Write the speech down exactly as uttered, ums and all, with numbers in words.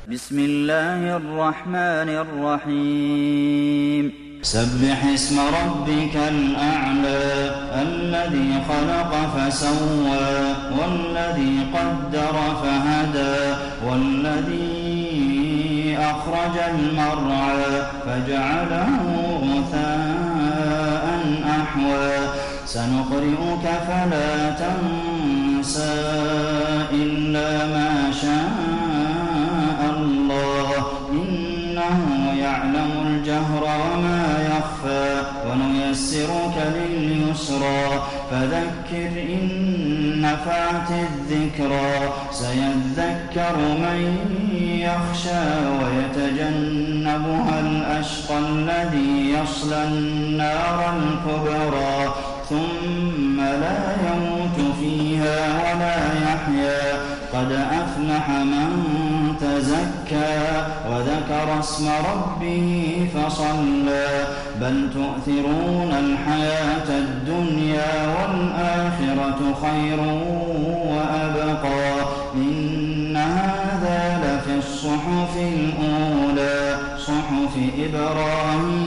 بسم الله الرحمن الرحيم سبح اسم ربك الأعلى الذي خلق فسوى والذي قدر فهدى والذي أخرج المرعى فجعله غثاء أحوى سنقرئك فلا تنسى إلا ما شاء الله إنه يعلم الجهر وما يخفى ونيسرك لليسرى فذكر إن نفعت الذكرى سيذكر من يخشى ويتجنبها الأشقى الذي يصلى النار الكبرى ثم لا يموت فيها ولا يحيا قد أفلح من تزكى وذكر اسم ربه فصلى بل تؤثرون الحياة الدنيا والآخرة خير وأبقى إن هذا لفي الصحف الأولى صحف إبراهيم